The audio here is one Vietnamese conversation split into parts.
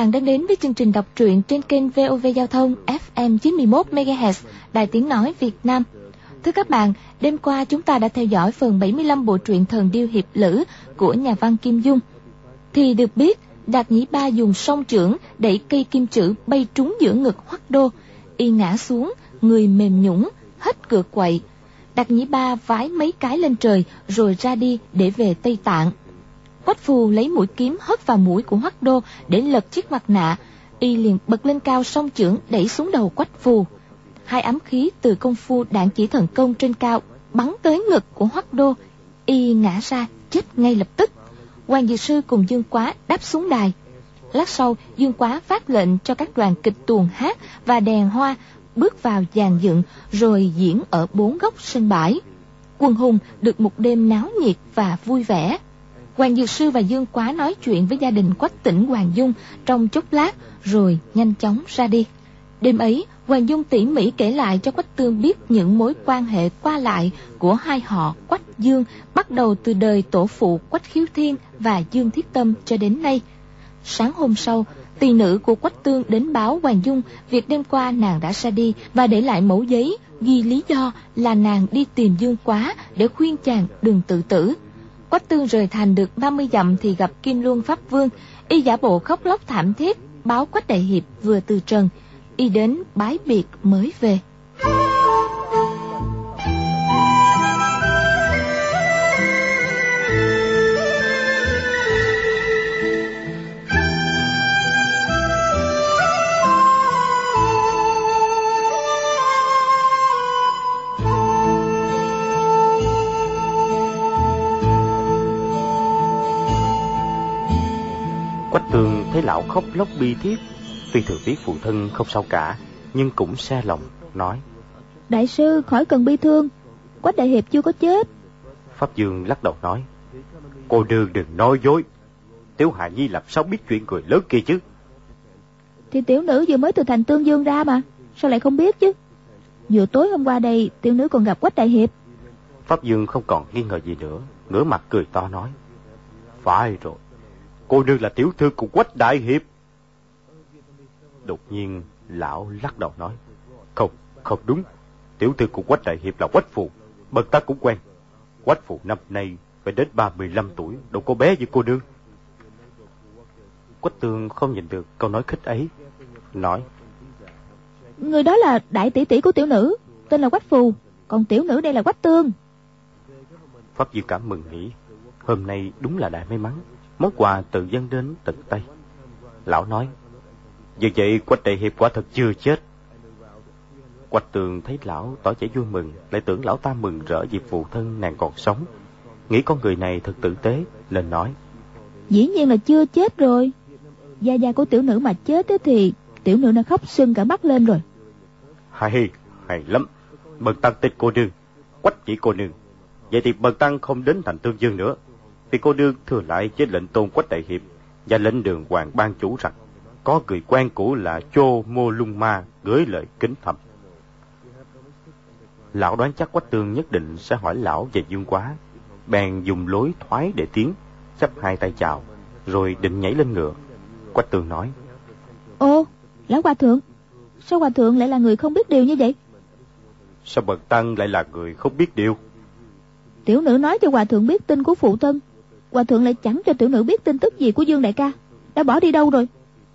bạn đang đến với chương trình đọc truyện trên kênh VOV Giao thông FM 91 MHz, Đài Tiếng nói Việt Nam. Thưa các bạn, đêm qua chúng ta đã theo dõi phần 75 bộ truyện Thần Điêu Hiệp Lữ của nhà văn Kim Dung. Thì được biết, Đạt Nhĩ Ba dùng song chưởng đẩy cây kim chữ bay trúng giữa ngực Hoắc Đô, y ngã xuống, người mềm nhũn, hết cựa quậy. Đạt Nhĩ Ba vái mấy cái lên trời rồi ra đi để về Tây Tạng. Quách Phù lấy mũi kiếm hất vào mũi của Hoắc Đô để lật chiếc mặt nạ, y liền bật lên cao song chưởng đẩy xuống đầu Quách Phù. Hai ám khí từ công phu đạn chỉ thần công trên cao bắn tới ngực của Hoắc Đô, y ngã ra chết ngay lập tức. Hoàng Dược Sư cùng Dương Quá đáp xuống đài. Lát sau, Dương Quá phát lệnh cho các đoàn kịch tuồng hát và đèn hoa bước vào dàn dựng rồi diễn ở 4 góc sân bãi. Quần hùng được một đêm náo nhiệt và vui vẻ. Hoàng Dược Sư và Dương Quá nói chuyện với gia đình Quách Tĩnh Hoàng Dung trong chốc lát rồi nhanh chóng ra đi. Đêm ấy, Hoàng Dung tỉ mỉ kể lại cho Quách Tương biết những mối quan hệ qua lại của hai họ Quách Dương bắt đầu từ đời tổ phụ Quách Khiếu Thiên và Dương Thiết Tâm cho đến nay. Sáng hôm sau, tỳ nữ của Quách Tương đến báo Hoàng Dung việc đêm qua nàng đã ra đi và để lại mẩu giấy ghi lý do là nàng đi tìm Dương Quá để khuyên chàng đừng tự tử. Quách Tương rời thành được 30 dặm thì gặp Kim Luân Pháp Vương, y giả bộ khóc lóc thảm thiết báo Quách Đại Hiệp vừa từ trần, y đến bái biệt mới về. Quách Tương thấy lão khóc lóc bi thiết, tuy thừa biết phụ thân không sao cả, nhưng cũng xe lòng, nói: Đại sư khỏi cần bi thương, Quách Đại Hiệp chưa có chết. Pháp Dương lắc đầu nói: Cô nương đừng nói dối, Tiểu Hạ Nhi làm sao biết chuyện người lớn kia chứ? Thì tiểu nữ vừa mới từ thành Tương Dương ra mà, sao lại không biết chứ? Vừa tối hôm qua đây, tiểu nữ còn gặp Quách Đại Hiệp. Pháp Dương không còn nghi ngờ gì nữa, ngửa mặt cười to nói: Phải rồi, cô nương là tiểu thư của Quách Đại Hiệp. Đột nhiên lão lắc đầu nói: Không đúng, tiểu thư của Quách Đại Hiệp là Quách Phù, bần ta cũng quen. Quách Phù năm nay phải đến 35 tuổi, đâu có bé như cô nương. Quách Tương không nhìn được câu nói khích ấy, nói: Người đó là đại tỷ tỷ của tiểu nữ, tên là Quách Phù, còn tiểu nữ đây là Quách Tương. Pháp Dương cảm mừng nghĩ, hôm nay đúng là đại may mắn, món quà tự dâng đến tận tay. Lão nói: Như vậy Quách Đại Hiệp quả thật chưa chết. Quách Tường thấy lão tỏ vẻ vui mừng, lại tưởng lão ta mừng rỡ vì phụ thân nàng còn sống, nghĩ con người này thật tử tế, nên nói: Dĩ nhiên là chưa chết rồi. Gia gia của tiểu nữ mà chết thì tiểu nữ đã khóc sưng cả mắt lên rồi. Hay lắm, bần tăng tin cô nương, Quách chỉ cô nương. Vậy thì bần tăng không đến thành Tương Dương nữa, vì cô nương thừa lại với lệnh tôn Quách Đại Hiệp và lệnh Đường Hoàng ban chủ rằng có người quen cũ là Chô Mô Lung Ma gửi lời kính thầm. Lão đoán chắc Quách Tương nhất định sẽ hỏi lão về Dương Quá, bèn dùng lối thoái để tiến, chắp hai tay chào, rồi định nhảy lên ngựa. Quách Tương nói: Ô, lão hòa thượng, sao hòa thượng lại là người không biết điều như vậy? Sao bần tăng lại là người không biết điều? Tiểu nữ nói cho hòa thượng biết tin của phụ thân, hòa thượng lại chẳng cho tiểu nữ biết tin tức gì của Dương đại ca, đã bỏ đi đâu rồi?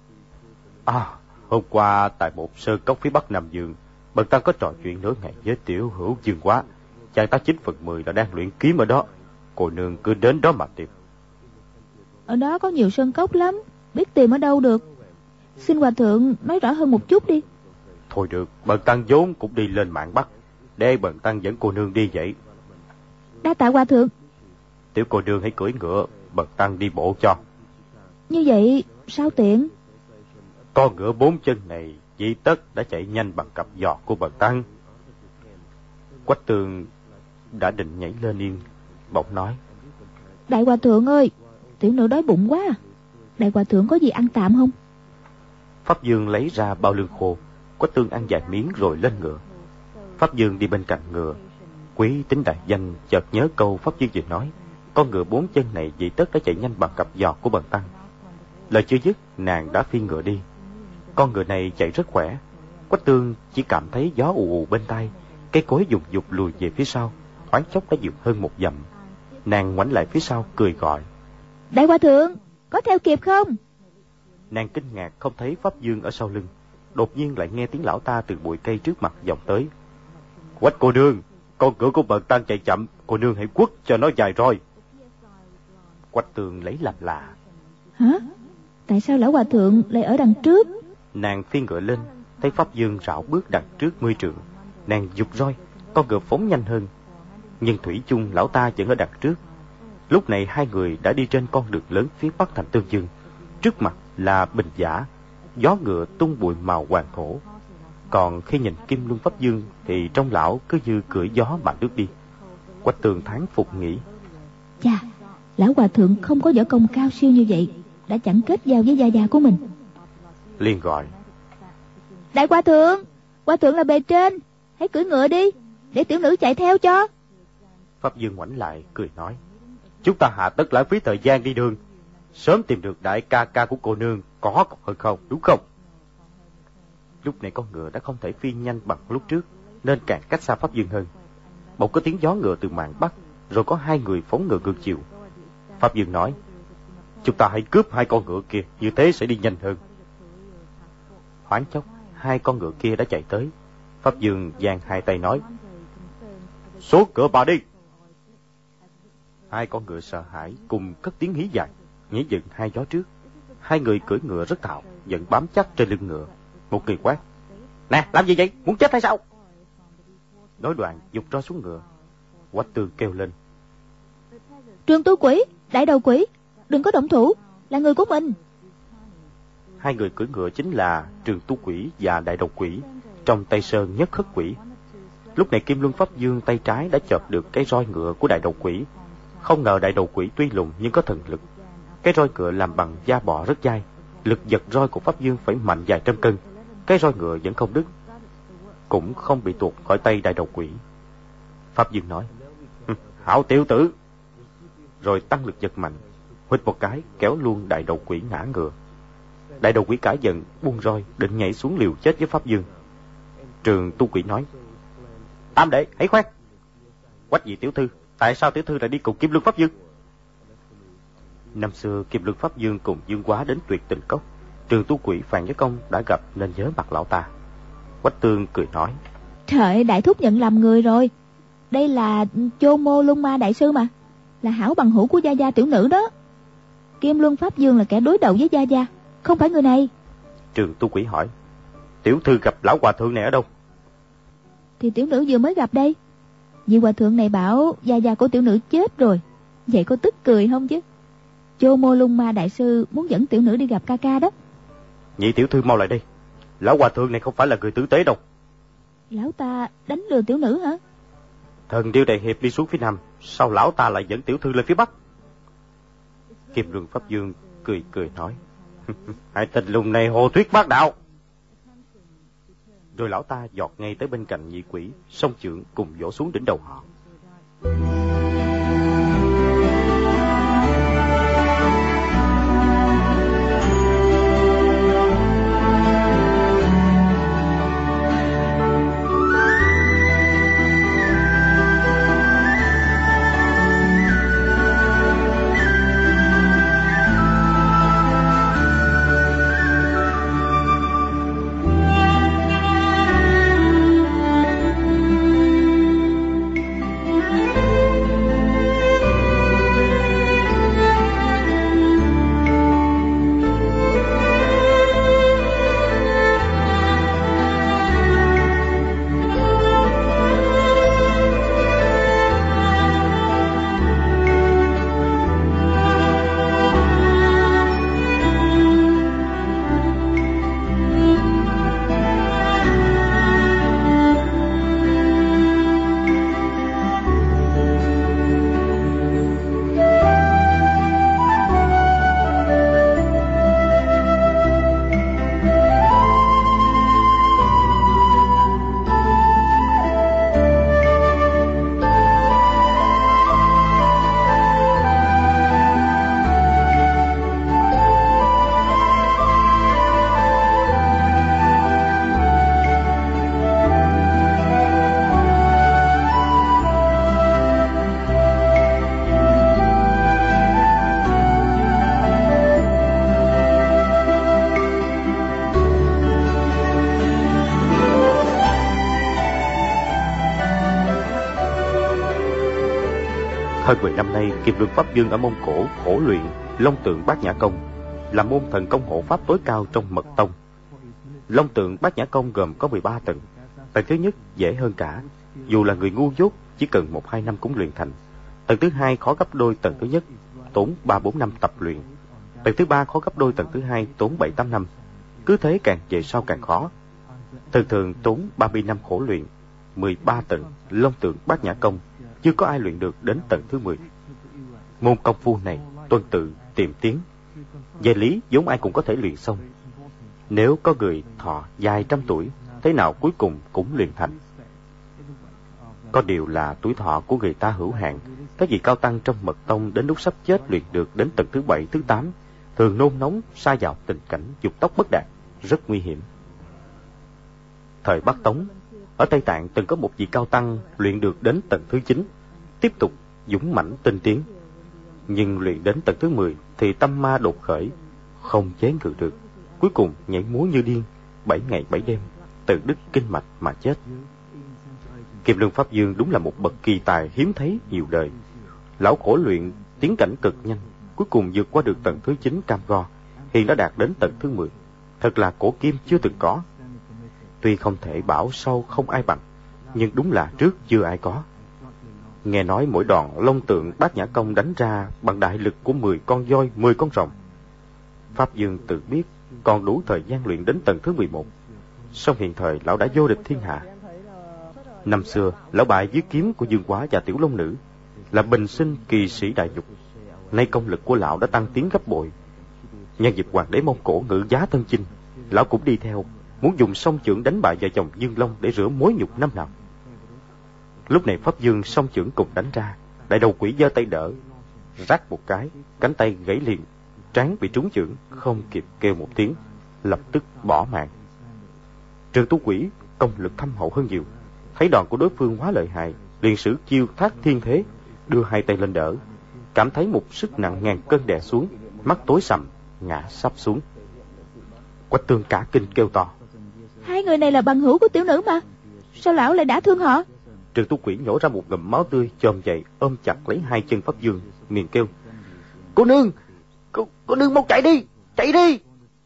Hôm qua tại một sơn cốc phía bắc Nam Dương, bần tăng có trò chuyện nửa ngày với tiểu hữu Dương Quá, chàng ta 9/10 là đang luyện kiếm ở đó, cô nương cứ đến đó mà tìm. Ở đó có nhiều sơn cốc lắm, biết tìm ở đâu được. Xin hòa thượng nói rõ hơn một chút đi. Thôi được, bần tăng vốn cũng đi lên mạng Bắc, để bần tăng dẫn cô nương đi vậy. Đa tạ hòa thượng. Tiểu cô nương hãy cưỡi ngựa, bần tăng đi bộ cho. Như vậy sao tiện? Con ngựa 4 chân này dĩ tất đã chạy nhanh bằng cặp giò của bần tăng. Quách Tường đã định nhảy lên yên, bỗng nói: Đại hòa thượng ơi, tiểu nữ đói bụng quá. Đại hòa thượng có gì ăn tạm không? Pháp Dương lấy ra bao lương khô. Quách Tương ăn vài miếng rồi lên ngựa. Pháp Dương đi bên cạnh ngựa. Quý Tính đại danh chợt nhớ câu Pháp Dương vừa nói: con ngựa 4 chân này dĩ tất đã chạy nhanh bằng cặp giò của bần tăng. Lời chưa dứt, nàng đã phi ngựa đi. Con ngựa này chạy rất khỏe. Quách Tương chỉ cảm thấy gió ù ù bên tai, cây cối dục dục lùi về phía sau, thoáng chốc đã vượt hơn 1 dặm. Nàng ngoảnh lại phía sau cười gọi: Đại hòa thượng, có theo kịp không? Nàng kinh ngạc không thấy Pháp Dương ở sau lưng, đột nhiên lại nghe tiếng lão ta từ bụi cây trước mặt vọng tới: Quách cô nương, con ngựa của bần tăng chạy chậm, cô nương hãy quất cho nó dài roi. Quách Tương lấy làm lạ: Hả? Tại sao lão hòa thượng lại ở đằng trước? Nàng phi ngựa lên, thấy Pháp Dương rảo bước đằng trước 10 trượng. Nàng giục roi, con ngựa phóng nhanh hơn, nhưng thủy chung lão ta vẫn ở đằng trước. Lúc này hai người đã đi trên con đường lớn phía bắc thành Tương Dương. Trước mặt là Bình Giả, gió ngựa tung bụi màu hoàng thổ. Còn khi nhìn Kim Luân Pháp Dương thì trong lão cứ như cưỡi gió mà lướt đi. Quách Tường thán phục nghĩ: Chà, lão hòa thượng không có võ công cao siêu như vậy, đã chẳng kết giao với gia gia của mình. Liền gọi: Đại hòa thượng là bề trên, hãy cưỡi ngựa đi, để tiểu nữ chạy theo cho. Pháp Dương ngoảnh lại cười nói: Chúng ta hạ tất lãng phí thời gian đi đường, sớm tìm được đại ca ca của cô nương có còn hơn không, đúng không? Lúc này con ngựa đã không thể phi nhanh bằng lúc trước, nên càng cách xa Pháp Dương hơn. Bỗng có tiếng gió ngựa từ mạn bắc, rồi có hai người phóng ngựa ngược chiều. Pháp Dương nói: Chúng ta hãy cướp hai con ngựa kia, như thế sẽ đi nhanh hơn. Thoáng chốc, hai con ngựa kia đã chạy tới. Pháp Dương giang hai tay nói: Số cửa bà đi. Hai con ngựa sợ hãi cùng cất tiếng hí dài, nhảy dựng hai gió trước. Hai người cưỡi ngựa rất thạo, vẫn bám chắc trên lưng ngựa. Một người quát: Nè, làm gì vậy? Muốn chết hay sao? Nói đoạn giục roi xuống ngựa. Quách Tường kêu lên: Trương Tú Quỷ, đại đầu quỷ, đừng có động thủ, là người của mình. Hai người cưỡi ngựa chính là Trường Tu Quỷ và Đại Đầu Quỷ, trong Tây Sơn Nhất Khất Quỷ. Lúc này Kim Luân Pháp Dương tay trái đã chộp được cái roi ngựa của Đại Đầu Quỷ. Không ngờ Đại Đầu Quỷ tuy lùn nhưng có thần lực. Cái roi ngựa làm bằng da bò rất dai, lực giật roi của Pháp Dương phải mạnh vài trăm cân. Cái roi ngựa vẫn không đứt, cũng không bị tuột khỏi tay Đại Đầu Quỷ. Pháp Dương nói: Hảo tiểu tử. Rồi tăng lực giật mạnh, huỵch một cái kéo luôn Đại Đầu Quỷ ngã ngựa. Đại Đầu Quỷ cả giận buông roi định nhảy xuống liều chết với Pháp Dương. Trường Tu Quỷ nói: Tam đệ hãy khoan. Quách vị tiểu thư, tại sao tiểu thư lại đi cùng Kim Luân Pháp Dương? Năm xưa Kim Luân Pháp Dương cùng Dương Quá đến Tuyệt Tình Cốc, Trường Tu Quỷ Phàn Giới Công đã gặp nên nhớ mặt lão ta. Quách Tương cười nói: Trời, đại thúc nhận lầm người rồi. Đây là Chô Mô Lung Ma đại sư mà, là hảo bằng hữu của gia gia tiểu nữ đó. Kim Luân Pháp Dương là kẻ đối đầu với gia gia, không phải người này. Trường Tu Quỷ hỏi: Tiểu thư gặp lão hòa thượng này ở đâu? Thì tiểu nữ vừa mới gặp đây. Vị hòa thượng này bảo gia gia của tiểu nữ chết rồi. Vậy có tức cười không chứ? Chô Mô Lung Ma đại sư muốn dẫn tiểu nữ đi gặp ca ca đó. Nhị tiểu thư mau lại đây, lão hòa thượng này không phải là người tử tế đâu. Lão ta đánh lừa tiểu nữ hả? Thần Điêu Đại Hiệp đi xuống phía nam, sao lão ta lại dẫn tiểu thư lên phía bắc? Kim Luân Pháp Dương cười cười nói: Hai tên lùng này hồ thuyết bác đạo. Rồi lão ta giọt ngay tới bên cạnh nhị quỷ, song chưởng cùng vỗ xuống đỉnh đầu họ. Hơn 10 năm nay, Kiệm Luân Pháp Dương ở Mông Cổ khổ luyện Long Tượng Bát Nhã Công, là môn thần công hộ pháp tối cao trong Mật Tông. Long Tượng Bát Nhã Công gồm có 13 tầng. Tầng thứ nhất dễ hơn cả, dù là người ngu dốt chỉ cần 1-2 năm cũng luyện thành. Tầng thứ hai khó gấp đôi tầng thứ nhất, tốn 3-4 năm tập luyện. Tầng thứ ba khó gấp đôi tầng thứ hai, tốn 7-8 năm. Cứ thế càng về sau càng khó. Thường tốn 30 năm khổ luyện. 13 tầng Long Tượng Bát Nhã Công chưa có ai luyện được đến tầng thứ 10. Môn công phu này tuân tự tiệm tiến, về lý vốn ai cũng có thể luyện xong. Nếu có người thọ vài trăm tuổi, thế nào cuối cùng cũng luyện thành. Có điều là tuổi thọ của người ta hữu hạn. Các vị cao tăng trong Mật Tông đến lúc sắp chết luyện được đến tầng thứ 7, thứ 8, thường nôn nóng sa vào tình cảnh dục tốc bất đạt, rất nguy hiểm. Thời Bắc Tống, ở Tây Tạng từng có một vị cao tăng luyện được đến tầng thứ 9, tiếp tục dũng mãnh tinh tiến. Nhưng luyện đến tầng thứ 10 thì tâm ma đột khởi, không chế ngự được, cuối cùng nhảy múa như điên, 7 ngày 7 đêm, tự đứt kinh mạch mà chết. Kiệm Luân Pháp Dương đúng là một bậc kỳ tài hiếm thấy nhiều đời. Lão khổ luyện tiến cảnh cực nhanh, cuối cùng vượt qua được tầng thứ 9 cam go, hiện đã đạt đến tầng thứ 10. Thật là cổ kim chưa từng có. Tuy không thể bảo sau không ai bằng, nhưng đúng là trước chưa ai có. Nghe nói mỗi đòn Long Tượng Bát Nhã Công đánh ra bằng đại lực của 10 con voi, 10 con rồng. Pháp Dương tự biết còn đủ thời gian luyện đến tầng thứ 11. Song hiện thời lão đã vô địch thiên hạ. Năm xưa, lão bại dưới kiếm của Dương Quá và Tiểu Long Nữ, là bình sinh kỳ sĩ đại dục. Nay công lực của lão đã tăng tiến gấp bội. Nhân dịp hoàng đế Mông Cổ ngự giá thân chinh, lão cũng đi theo, muốn dùng song chưởng đánh bại vợ chồng Dương Long để rửa mối nhục năm nào. Lúc này Pháp Dương song chưởng cùng đánh ra, đại đầu quỷ giơ tay đỡ, rắc một cái, cánh tay gãy liền, trán bị trúng chưởng, không kịp kêu một tiếng, lập tức bỏ mạng. Trường Tu Quỷ công lực thâm hậu hơn nhiều, thấy đòn của đối phương quá lợi hại, liền sử chiêu Thác Thiên Thế, đưa hai tay lên đỡ, cảm thấy một sức nặng ngàn cân đè xuống, mắt tối sầm, ngã sắp xuống. Quách Tương cả kinh kêu to: Hai người này là bằng hữu của tiểu nữ mà, sao lão lại đã thương họ? Trường Tu Quỷ nhổ ra một ngụm máu tươi, chồm dậy ôm chặt lấy hai chân Pháp Dương, miệng kêu: Cô nương, cô nương mau chạy đi, chạy đi!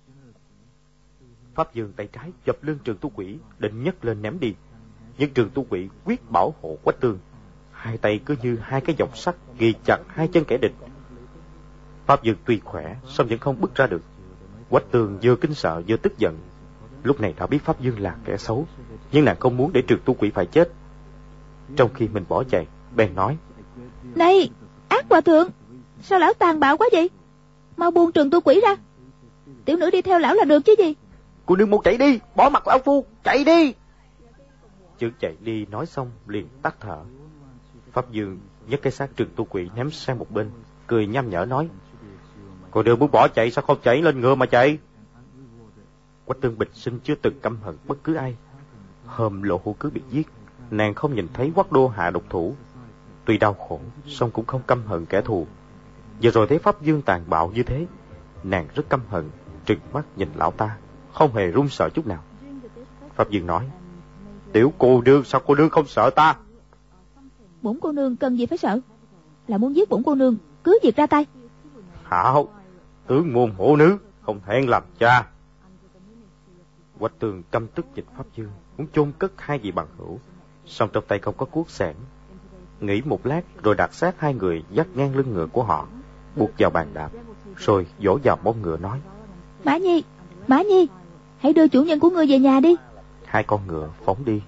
Pháp Dương tay trái chụp lưng Trường Tu Quỷ, định nhấc lên ném đi, nhưng Trường Tu Quỷ quyết bảo hộ Quách Tương, hai tay cứ như hai cái dòng sắt ghi chặt hai chân kẻ địch. Pháp Dương tuy khỏe, song vẫn không bứt ra được. Quách Tương vừa kinh sợ vừa tức giận. Lúc này đã biết Pháp Dương là kẻ xấu, nhưng nàng không muốn để Trường Tu Quỷ phải chết. Trong khi mình bỏ chạy, bèn nói: Này, ác hòa thượng, sao lão tàn bạo quá vậy? Mau buông Trường Tu Quỷ ra, tiểu nữ đi theo lão là được chứ gì. Cô nương mau chạy đi, bỏ mặt lão phu, chạy đi! Chữ chạy đi nói xong liền tắt thở. Pháp Dương nhấc cái xác Trường Tu Quỷ ném sang một bên, cười nham nhở nói: Cô nương muốn bỏ chạy sao không chạy lên ngựa mà chạy? Quách Tương bình sinh chưa từng căm hận bất cứ ai. Hôm Lộ Hữu Cứ bị giết, nàng không nhìn thấy Quách Đô hạ độc thủ, tuy đau khổ song cũng không căm hận kẻ thù. Giờ rồi thấy Pháp Dương tàn bạo như thế, nàng rất căm hận, trừng mắt nhìn lão ta, không hề run sợ chút nào. Pháp Dương nói: Tiểu cô nương, sao cô nương không sợ ta? Bổn cô nương cần gì phải sợ, là muốn giết bổn cô nương cứ việc ra tay. Hảo, tướng môn hộ nữ, không hẹn làm cha. Quách Tương căm tức nhìn Pháp Dương, muốn chôn cất hai vị bằng hữu, song trong tay không có cuốc xẻng. Nghĩ một lát rồi đặt xác hai người dắt ngang lưng ngựa của họ, buộc vào bàn đạp, rồi vỗ vào mông ngựa nói: Mã Nhi, hãy đưa chủ nhân của ngươi về nhà đi. Hai con ngựa phóng đi.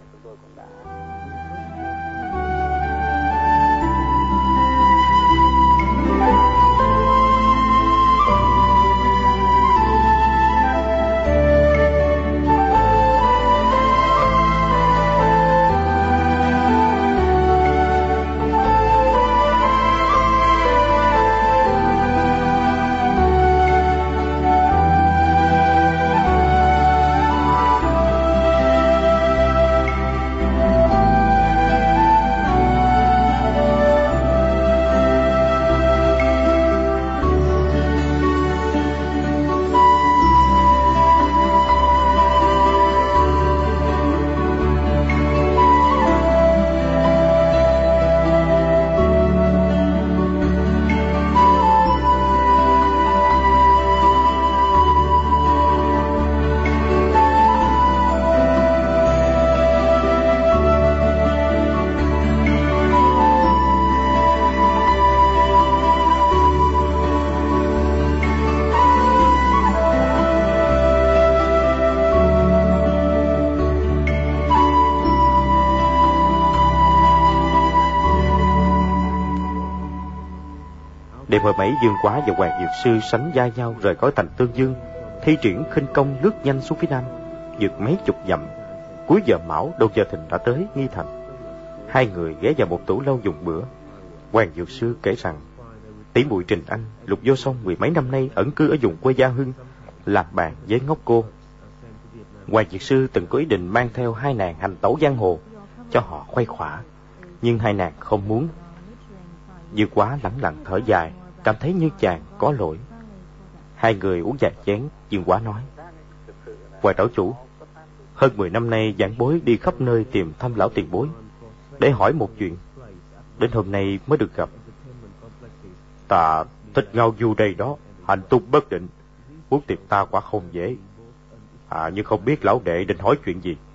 Đêm hôm ấy, Dương Quá và Hoàng Dược Sư sánh vai nhau rời khỏi thành Tương Dương, thi triển khinh công lướt nhanh xuống phía nam, vượt mấy chục dặm. Cuối giờ mão, đầu giờ thìn đã tới Nghi Thành. Hai người ghé vào một tủ lâu dùng bữa. Hoàng Dược Sư kể rằng tỷ muội Trình Anh, Lục Vô Song mười mấy năm nay ẩn cư ở vùng quê Gia Hưng, làm bạn với Ngốc Cô. Hoàng Dược Sư từng có ý định mang theo hai nàng hành tẩu giang hồ cho họ khuây khỏa, nhưng hai nàng không muốn. Dương Quá lẳng lặng thở dài, cảm thấy như chàng có lỗi. Hai người uống vài chén, Dương Quá nói: Hoàng đảo chủ, hơn 10 năm nay vãn bối đi khắp nơi tìm thăm lão tiền bối để hỏi một chuyện, đến hôm nay mới được gặp. Ta thích ngao du đây đó, hành tung bất định, muốn tìm ta quả không dễ. Nhưng không biết lão đệ định hỏi chuyện gì.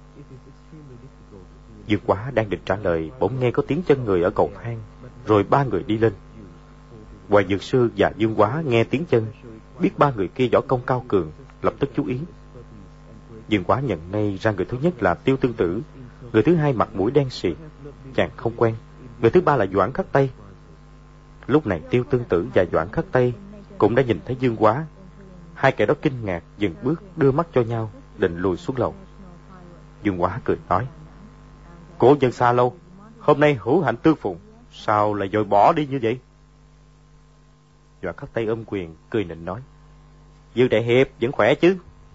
Dương Quá đang định trả lời, bỗng nghe có tiếng chân người ở cầu thang, rồi ba người đi lên. Hoàng Dược Sư và Dương Quá nghe tiếng chân, biết ba người kia võ công cao cường, lập tức chú ý. Dương Quá nhận ngay ra người thứ nhất là Tiêu Tương Tử, người thứ hai mặt mũi đen xì, chàng không quen, người thứ ba là Doãn Khắc Tây. Lúc này Tiêu Tương Tử và Doãn Khắc Tây cũng đã nhìn thấy Dương Quá. Hai kẻ đó kinh ngạc dừng bước, đưa mắt cho nhau, định lùi xuống lầu. Dương Quá cười nói: Cố nhân xa lâu, hôm nay hữu hạnh tương phùng, sao lại vội bỏ đi như vậy? Doãn Khắc Tây ôm quyền cười nịnh nói: Dương đại hiệp vẫn khỏe chứ?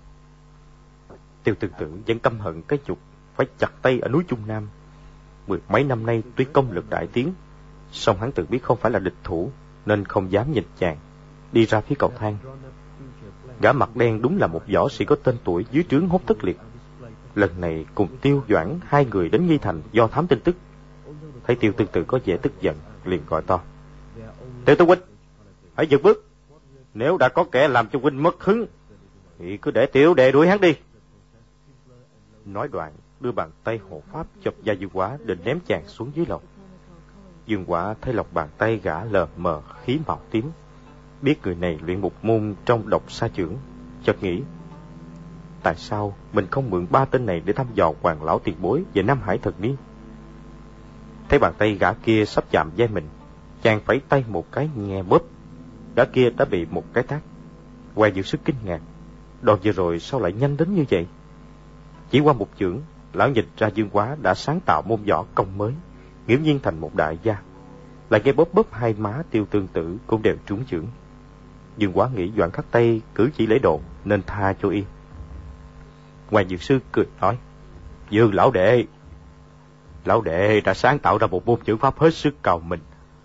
Tiêu Tương Tử vẫn căm hận cái nhục phải chặt tay ở núi Trung Nam. Mười mấy năm nay tuy công lực đại tiến, song hắn tự biết không phải là địch thủ, nên không dám nhìn chàng, đi ra phía cầu thang. Gã mặt đen đúng là một võ sĩ có tên tuổi dưới trướng Hốt Tất Liệt. Lần này cùng Tiêu Doãn hai người đến Nghi Thành do thám tin tức. Thấy Tiêu Tương Tử có vẻ tức giận, liền gọi to: Tiêu Tư huynh, hãy dừng bước. Nếu đã có kẻ làm cho huynh mất hứng thì cứ để tiểu đệ đuổi hắn đi. Nói đoạn đưa bàn tay hộ pháp chụp vào Dương Quá, định ném chàng xuống dưới lầu. Dương Quá thấy lòng bàn tay gã lờ mờ khí màu tím, biết người này luyện một môn trong độc sa chưởng, chợt nghĩ: tại sao mình không mượn ba tên này để thăm dò Hoàng lão tiền bối về Nam Hải Thần Niên? Thấy bàn tay gã kia sắp chạm vai mình, chàng phẩy tay một cái nghe bóp, gã kia đã bị một cái tát. Hoàng Dược Sư kinh ngạc, đòn vừa rồi sao lại nhanh đến như vậy? Chỉ qua một chưởng, lão nhìn ra Dương Quá đã sáng tạo môn võ công mới, nghiễm nhiên thành một đại gia. Lại nghe bóp bóp hai má Tiêu Tương Tử cũng đều trúng chưởng. Dương Quá nghĩ Doãn Khắc Tây cử chỉ lễ độ nên tha cho yên. Hoàng Dược Sư cười nói: Dương lão đệ đã sáng tạo ra một môn chưởng pháp hết sức cao minh.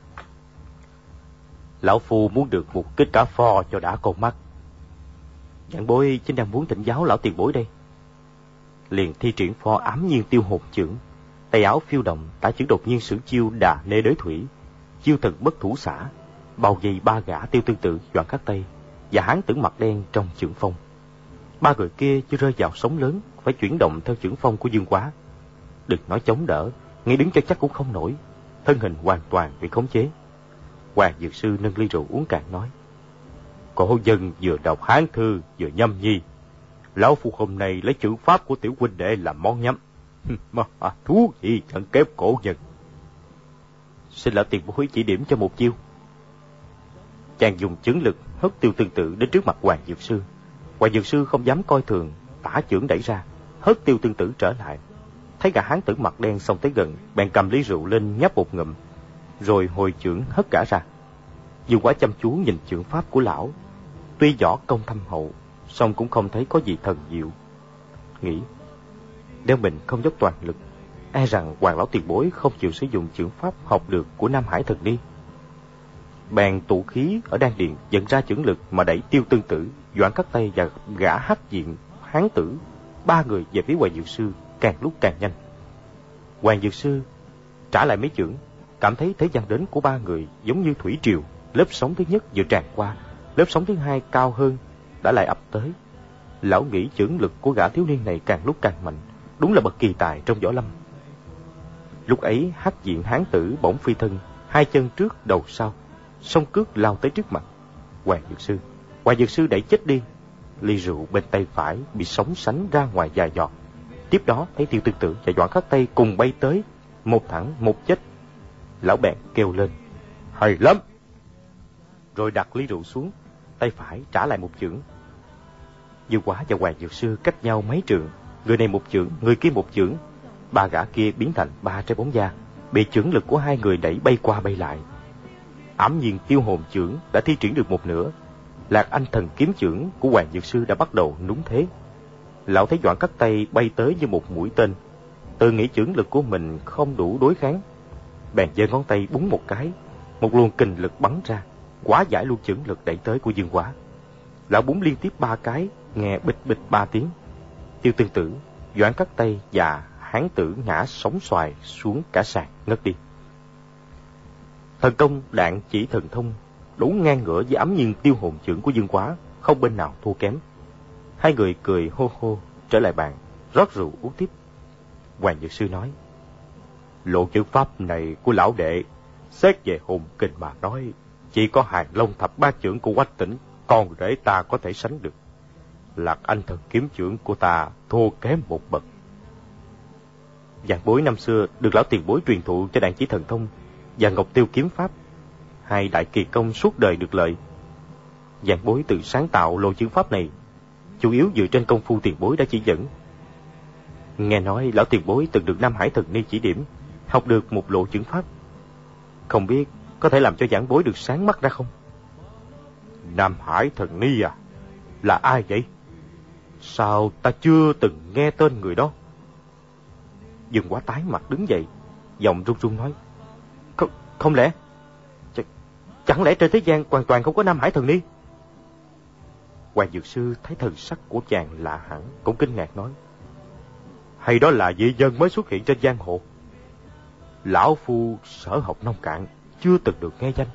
Lão phu muốn được một kích cả pho cho đã con mắt. Vãn bối chính đang muốn thỉnh giáo lão tiền bối đây. Liền thi triển pho ám nhiên tiêu hồn chưởng, tay áo phiêu động, tả chưởng đột nhiên sử chiêu đà nê đới thủy, chiêu thần bất thủ xả, bao vây ba gã Tiêu Tương Tử, Doãn Khắc Tây và hán tử mặt đen trong chưởng phong. Ba người kia như rơi vào sóng lớn, phải chuyển động theo chưởng phong của Dương Quá. Đừng nói chống đỡ, ngay đứng cho chắc cũng không nổi, thân hình hoàn toàn bị khống chế. Hoàng Dược Sư nâng ly rượu uống cạn nói: Cổ dân vừa đọc hán thư vừa nhâm nhi, lão phu hôm nay lấy chưởng pháp của tiểu huynh đệ làm món nhắm. Thú gì chẳng kém cổ nhân. Xin lão tiền bối chỉ điểm cho một chiêu. Chàng dùng chưởng lực hất Tiêu Tương Tử đến trước mặt Hoàng Dược Sư. Hoàng Dược Sư không dám coi thường, tả chưởng đẩy ra, hất Tiêu Tương Tử trở lại. Thấy cả hán tử mặt đen xông tới gần, bèn cầm ly rượu lên nhấp một ngụm, rồi hồi chưởng hất cả ra. Dương Quá chăm chú nhìn chưởng pháp của lão, tuy võ công thâm hậu, song cũng không thấy có gì thần diệu. Nghĩ nếu mình không dốc toàn lực, e rằng Hoàng lão tiền bối không chịu sử dụng chưởng pháp học được của Nam Hải Thần Niên. Bèn tụ khí ở đan điền, dẫn ra chưởng lực mà đẩy Tiêu Tương Tử, Doãn Khắc Tây và gã hắc diện hán tử, ba người về phía Hoàng Dược Sư, càng lúc càng nhanh. Hoàng Dược Sư trả lại mấy chưởng, cảm thấy thế gian đến của ba người giống như thủy triều, lớp sóng thứ nhất vừa tràn qua, lớp sóng thứ hai cao hơn đã lại ập tới. Lão nghĩ chưởng lực của gã thiếu niên này càng lúc càng mạnh, đúng là bậc kỳ tài trong võ lâm. Lúc ấy hắc diện hán tử bỗng phi thân, hai chân trước đầu sau, song cước lao tới trước mặt Hoàng Dược Sư đẩy chết đi. Ly rượu bên tay phải bị sóng sánh ra ngoài vài giọt. Tiếp đó thấy Tiêu Tương Tử và Doãn Khắc Tây cùng bay tới, một thẳng một chết. Lão bèn kêu lên: hay lắm! rồi đặt ly rượu xuống, tay phải trả lại một chưởng. Dương Quá và Hoàng Dược Sư cách nhau mấy trượng, người này một chưởng, người kia một chưởng. Ba gã kia biến thành 3 trái bóng da, bị chưởng lực của hai người đẩy bay qua bay lại. Ảm Nhiên Tiêu Hồn chưởng đã thi triển được một nửa, Lạc Anh Thần kiếm chưởng của Hoàng Dược Sư đã bắt đầu núng thế. Lão thấy Doãn Cắt Tay bay tới như một mũi tên, tự nghĩ chưởng lực của mình không đủ đối kháng, bèn giơ ngón tay búng một cái, một luồng kình lực bắn ra, hóa giải luôn chưởng lực đẩy tới của Dương Quá. Lão búng liên tiếp 3 cái, nghe bịch bịch 3 tiếng. Tiêu Tương Tử, Doãn Cắt Tay và Hán Tử ngã sóng xoài xuống cả sàn ngất đi. Thần công Đạn Chỉ Thần Thông đủ ngang ngửa với Ám Nhiên Tiêu Hồn chưởng của Dương Quá, không bên nào thua kém. Hai người cười hô hô trở lại bàn, rót rượu uống tiếp. Hoàng Dược Sư nói: Lộ chữ pháp này của lão đệ, xét về hồn kinh mà nói, chỉ có Hàng Long Thập Bát chưởng của Quách Tỉnh con rể ta có thể sánh được. Lạc Anh Thần kiếm chưởng của ta thua kém một bậc. Vạn Bối năm xưa được lão tiền bối truyền thụ cho Đạn Chỉ Thần Thông và Ngọc Tiêu kiếm pháp, hai đại kỳ công suốt đời được lợi. Vạn Bối tự sáng tạo lộ chữ pháp này, chủ yếu dựa trên công phu tiền bối đã chỉ dẫn. Nghe nói lão tiền bối từng được Nam Hải Thần Ni chỉ điểm, học được một lộ chữ pháp, không biết có thể làm cho Vạn Bối được sáng mắt ra không? Nam Hải Thần Ni à? Là ai vậy? Sao ta chưa từng nghe tên người đó? Dương Quá tái mặt đứng dậy, giọng run run nói: Không lẽ chẳng lẽ trên thế gian hoàn toàn không có Nam Hải Thần Ni? Hoàng Dược Sư thấy thần sắc của chàng lạ hẳn, cũng kinh ngạc nói: Hay đó là dị dân mới xuất hiện trên giang hồ? Lão phu sở học nông cạn, chưa từng được nghe danh.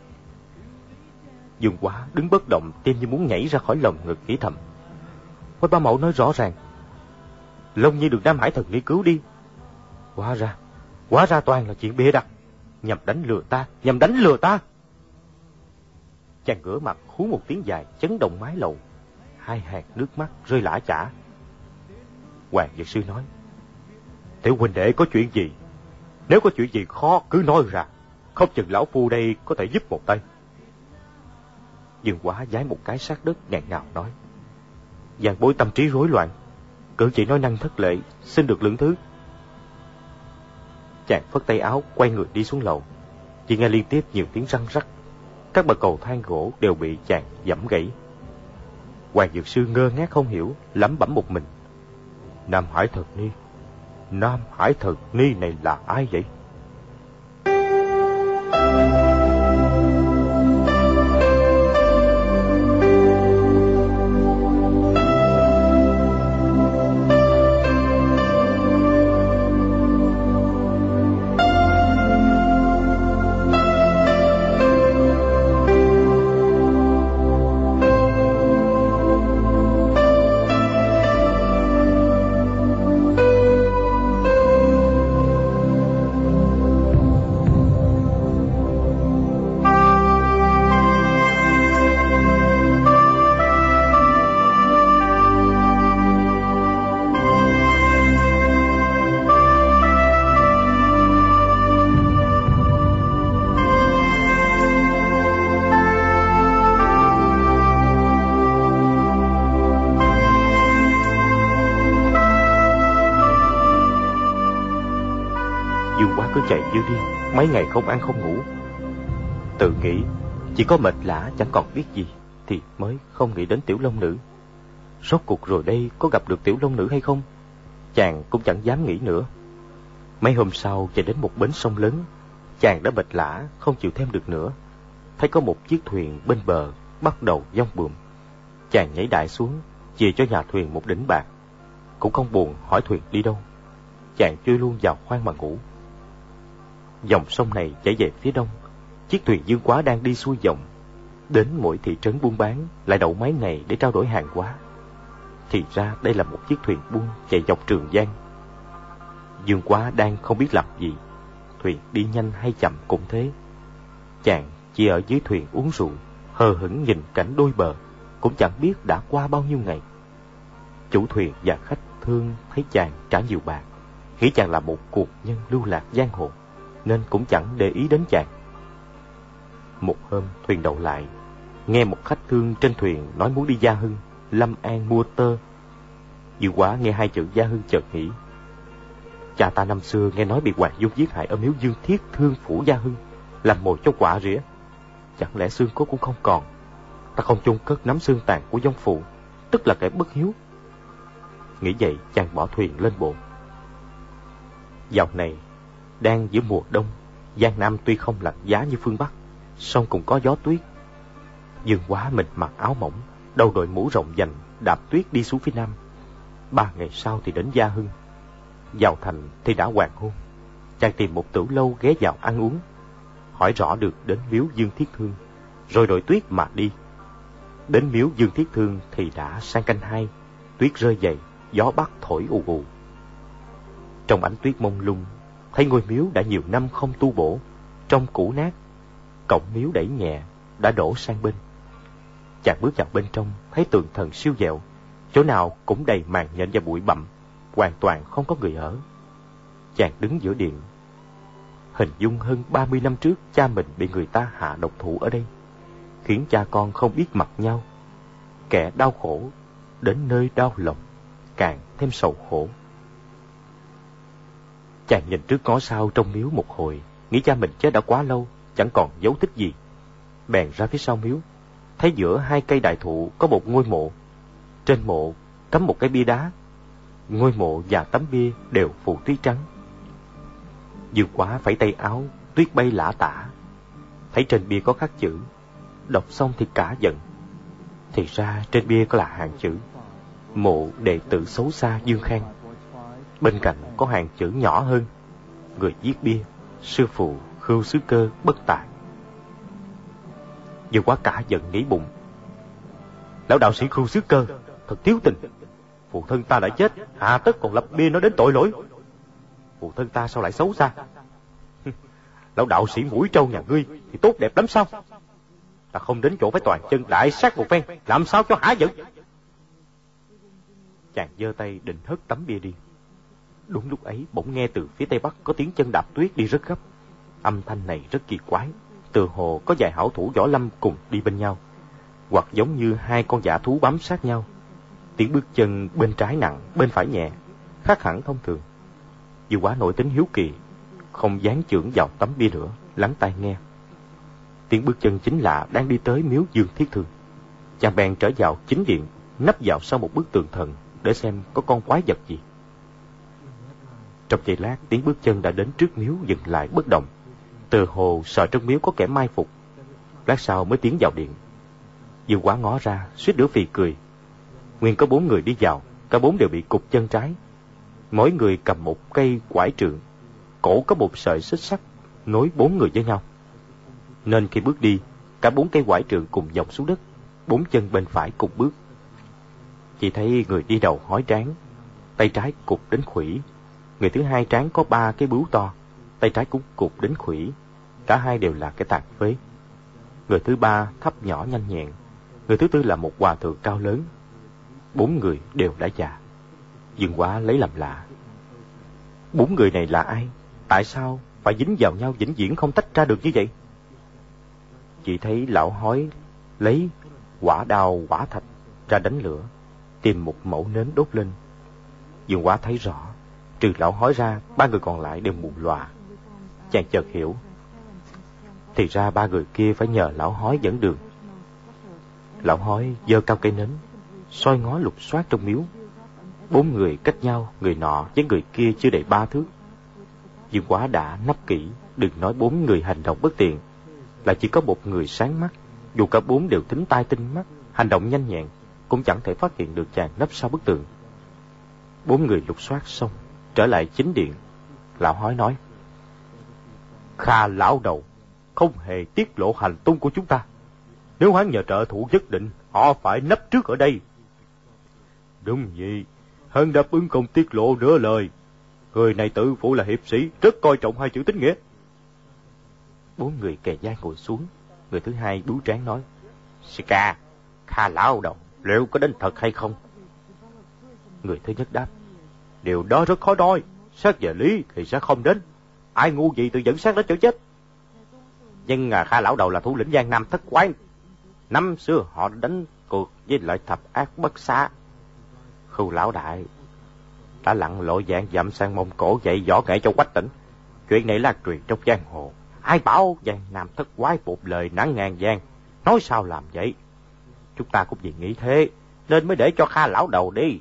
Dương Quá đứng bất động, tim như muốn nhảy ra khỏi lồng ngực, nghĩ thầm: Quách Bá Mẫu nói rõ ràng, Long Nhi được Nam Hải Thần Ni cứu đi. Hóa ra toàn là chuyện bịa đặt, nhằm đánh lừa ta. Chàng ngửa mặt hú một tiếng dài chấn động mái lầu, hai hạt nước mắt rơi lã chã. Hoàng Dược Sư nói: Tiểu huynh đệ có chuyện gì? Nếu có chuyện gì khó cứ nói ra, không chừng lão phu đây có thể giúp một tay. Dương Quá giái một cái sát đất, nghẹn ngào nói: Vạn Bối tâm trí rối loạn, cử chỉ nói năng thất lễ, xin được lượng thứ. Chàng phất tay áo quay người đi xuống lầu, chỉ nghe liên tiếp nhiều tiếng răng rắc, các bậc cầu thang gỗ đều bị chàng giẫm gãy. Hoàng Dược Sư ngơ ngác không hiểu, lẩm bẩm một mình: Nam Hải Thần Ni này là ai vậy? cứ chạy như điên, mấy ngày không ăn không ngủ. Tự nghĩ chỉ có mệt lả chẳng còn biết gì thì mới không nghĩ đến Tiểu Long Nữ. Rốt cuộc rồi đây có gặp được Tiểu Long Nữ hay không, chàng cũng chẳng dám nghĩ nữa. Mấy hôm sau chạy đến một bến sông lớn, chàng đã mệt lả không chịu thêm được nữa. Thấy có một chiếc thuyền bên bờ bắt đầu vong buồm, chàng nhảy đại xuống, chia cho nhà thuyền một đỉnh bạc, cũng không buồn hỏi thuyền đi đâu. Chàng chui luôn vào khoang mà ngủ. Dòng sông này chảy về phía đông, chiếc thuyền Dương Quá đang đi xuôi dòng, đến mỗi thị trấn buôn bán lại đậu mấy ngày để trao đổi hàng hóa. Thì ra đây là một chiếc thuyền buôn chạy dọc Trường Giang. Dương Quá đang không biết làm gì, thuyền đi nhanh hay chậm cũng thế. Chàng chỉ ở dưới thuyền uống rượu, hờ hững nhìn cảnh đôi bờ, cũng chẳng biết đã qua bao nhiêu ngày. Chủ thuyền và khách thương thấy chàng trả nhiều bạc, nghĩ chàng là một cuộc nhân lưu lạc giang hồ, nên cũng chẳng để ý đến chàng. Một hôm thuyền đậu lại, nghe một khách thương trên thuyền nói muốn đi Gia Hưng, Lâm An mua tơ. Dư Quá nghe hai chữ Gia Hưng chợt nghĩ, cha ta năm xưa nghe nói bị Hoàng Dung giết hại ở miếu Dương Thiết Thương phủ Gia Hưng, làm mồi cho quả rỉa. Chẳng lẽ xương cốt cũng không còn, ta không chôn cất nắm xương tàn của vong phụ, tức là kẻ bất hiếu. Nghĩ vậy, chàng bỏ thuyền lên bộ. Dạo này đang giữa mùa đông, Giang Nam tuy không lạnh giá như phương Bắc, song cũng có gió tuyết. Dương Quá mình mặc áo mỏng, đầu đội mũ rộng vành, đạp tuyết đi xuống phía nam. 3 ngày sau thì đến Gia Hưng. Vào thành thì đã hoàng hôn. Chàng tìm một tửu lâu ghé vào ăn uống, hỏi rõ được đến miếu Dương Thiết Thương, rồi đội tuyết mà đi. Đến miếu Dương Thiết Thương thì đã sang canh 2, tuyết rơi dày, gió bắc thổi ù ù. Trong ánh tuyết mông lung, thấy ngôi miếu đã nhiều năm không tu bổ, trông cũ nát. Cổng miếu đẩy nhẹ, đã đổ sang bên. Chàng bước vào bên trong, thấy tường thần siêu vẹo, chỗ nào cũng đầy màn nhện và bụi bặm, hoàn toàn không có người ở. Chàng đứng giữa điện, hình dung hơn 30 năm trước cha mình bị người ta hạ độc thủ ở đây, khiến cha con không biết mặt nhau. Kẻ đau khổ đến nơi đau lòng, càng thêm sầu khổ. Chàng nhìn trước ngó sau trong miếu một hồi, nghĩ cha mình chết đã quá lâu, chẳng còn dấu tích gì. Bèn ra phía sau miếu, thấy giữa 2 cây đại thụ có một ngôi mộ. Trên mộ cắm một cái bia đá. Ngôi mộ và tấm bia đều phủ tuyết trắng. Dương Quá phẩy tay áo, tuyết bay lả tả. Thấy trên bia có khắc chữ, đọc xong thì cả giận. Thì ra trên bia có là hàng chữ: mộ đệ tử xấu xa Dương Khang. Bên cạnh có hàng chữ nhỏ hơn: người viết bia, sư phụ Khưu Xứ Cơ bất tài. Dương Quá cả giận nghĩ bụng, lão đạo sĩ Khưu Xứ Cơ thật thiếu tình. Phụ thân ta đã chết, hà tất còn lập bia nói đến tội lỗi. Phụ thân ta sao lại xấu xa? Lão đạo sĩ mũi trâu nhà ngươi thì tốt đẹp lắm sao? Ta không đến chỗ phải toàn chân đại sát một phen, làm sao cho hả giận. Chàng giơ tay định hất tấm bia đi. Đúng lúc ấy bỗng nghe từ phía tây bắc có tiếng chân đạp tuyết đi rất gấp. Âm thanh này rất kỳ quái, tựa hồ có vài hảo thủ võ lâm cùng đi bên nhau, hoặc giống như 2 con dã thú bám sát nhau. Tiếng bước chân bên trái nặng, bên phải nhẹ, khác hẳn thông thường. Dư Quá nổi tính hiếu kỳ, không dám chưởng vào tấm bia nữa, lắng tai nghe. Tiếng bước chân chính lạ đang đi tới miếu Dương Thiết Thương. Chàng bèn trở vào chính điện, nấp vào sau một bức tường thần để xem có con quái vật gì. Trong giây lát, tiếng bước chân đã đến trước miếu dừng lại bất động, tựa hồ sợ trong miếu có kẻ mai phục. Lát sau mới tiến vào điện. Dư Quá ngó ra, suýt nữa phì cười. Nguyên có 4 người đi vào, cả 4 đều bị cụt chân trái. Mỗi người cầm một cây quải trượng, cổ có một sợi xích sắt nối 4 người với nhau. Nên khi bước đi, cả 4 cây quải trượng cùng dọc xuống đất, 4 chân bên phải cùng bước. Chỉ thấy người đi đầu hói trán, tay trái cụt đến khuỷu. Người thứ hai trán có 3 cái bướu to, tay trái cũng cụt đến khuỷu. Cả hai đều là cái tàn phế. Người thứ ba thấp nhỏ nhanh nhẹn. Người thứ tư là một hòa thượng cao lớn. 4 người đều đã già. Dương Quá lấy làm lạ. 4 người này là ai? Tại sao phải dính vào nhau vĩnh viễn không tách ra được như vậy? Chỉ thấy lão hói lấy quả đào quả thạch ra đánh lửa, tìm một mẩu nến đốt lên. Dương Quá thấy rõ, trừ lão hói ra, 3 người còn lại đều mù lòa. Chàng chợt hiểu, thì ra 3 người kia phải nhờ lão hói dẫn đường. Lão hói giơ cao cây nến, soi ngó lục soát trong miếu. 4 người cách nhau, người nọ với người kia chưa đầy 3 thước. Dương Quá đã nấp kỹ, đừng nói 4 người hành động bất tiện, là chỉ có một người sáng mắt. Dù cả 4 đều thính tai tinh mắt, hành động nhanh nhẹn, cũng chẳng thể phát hiện được chàng nấp sau bức tường. 4 người lục soát xong, trở lại chính điện. Lão hói nói: Kha lão đầu không hề tiết lộ hành tung của chúng ta. Nếu hắn nhờ trợ thủ nhất định, họ phải nấp trước ở đây. Đúng vậy, hắn đáp ứng không tiết lộ nửa lời. Người này tự phụ là hiệp sĩ, rất coi trọng 2 chữ tín nghĩa. 4 người kề vai ngồi xuống. Người thứ hai bú trán nói: Sư ca, Kha lão đầu liệu có đến thật hay không? Người thứ nhất đáp: Điều đó rất khó nói, xét về lý thì sẽ không đến. Ai ngu gì tự dẫn xác đến chỗ chết. Nhưng Kha lão đầu là thủ lĩnh Giang Nam thất quái. Năm xưa họ đánh cuộc với lại thập ác bất xá. Khưu lão đại đã lặn lội dạng dặm sang Mông Cổ dạy võ nghệ cho Quách Tỉnh. Chuyện này là truyền trong giang hồ. Ai bảo Giang Nam thất quái một lời nắng ngàn giang, nói sao làm vậy? Chúng ta cũng vì nghĩ thế nên mới để cho Kha lão đầu đi.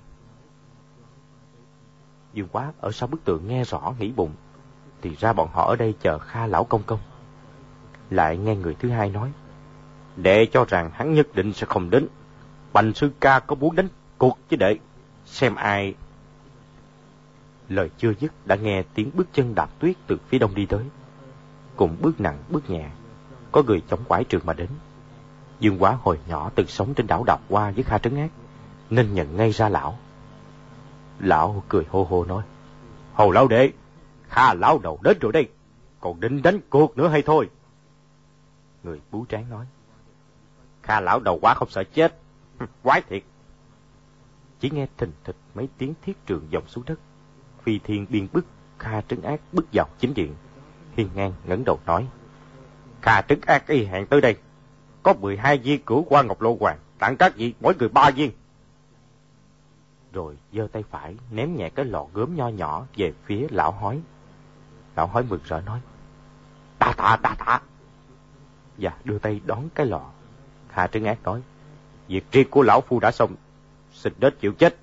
Dương Quá ở sau bức tường nghe rõ nghĩ bụng, thì ra bọn họ ở đây chờ Kha lão công công. Lại nghe người thứ hai nói, đệ cho rằng hắn nhất định sẽ không đến. Bành sư ca có muốn đánh cuộc với đệ, xem ai. Lời chưa dứt đã nghe tiếng bước chân đạp tuyết từ phía đông đi tới. Cùng bước nặng bước nhẹ, có người chống quải trường mà đến. Dương Quá hồi nhỏ từng sống trên đảo đọc qua với Kha Trấn Ác, nên nhận ngay ra lão. Lão cười hô hô nói, Hầu lão đệ, Kha lão đầu đến rồi đây, còn định đánh cuộc nữa hay thôi? Người bú trán nói, Kha lão đầu quá không sợ chết, quái thiệt. Chỉ nghe thình thịch mấy tiếng thiết trường dòng xuống đất. Phi Thiên biên bức Kha Trấn Ác bước vào chính điện. Hiên ngang ngẩng đầu nói, Kha Trấn Ác y hẹn tới đây, có 12 viên Cửu Hoa Ngọc Lộ Hoàng, tặng các vị mỗi người 3 viên. Rồi giơ tay phải ném nhẹ cái lọ gốm nho nhỏ về phía lão hói. Lão hói mừng rỡ nói, đa tạ. Và đưa tay đón cái lọ. Kha Trấn Ác nói, việc riêng của lão phu đã xong, xin đến chịu chết.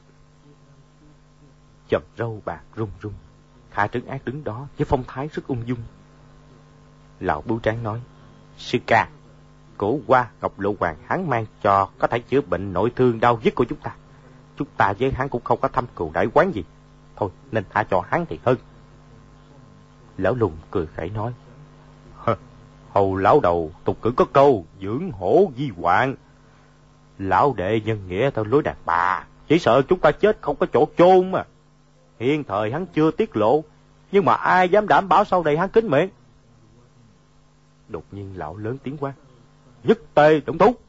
Chầm râu bạc rung rung, Kha Trấn Ác đứng đó với phong thái rất ung dung. Lão Bưu Tráng nói, sư ca, Cửu Hoa Ngọc Lộ Hoàng hắn mang cho có thể chữa bệnh nội thương đau nhức của chúng ta. Chúng ta với hắn cũng không có thâm cừu đại oán gì, thôi nên tha cho hắn thì hơn. Lão Lùng cười khẩy nói, Hầu lão đầu tục cử có câu dưỡng hổ di hoạn. Lão đệ nhân nghĩa theo lối đàn bà, chỉ sợ chúng ta chết không có chỗ chôn mà. Hiện thời hắn chưa tiết lộ, nhưng mà ai dám đảm bảo sau này hắn kín miệng. Đột nhiên lão lớn tiếng quát, nhất tề động thủ.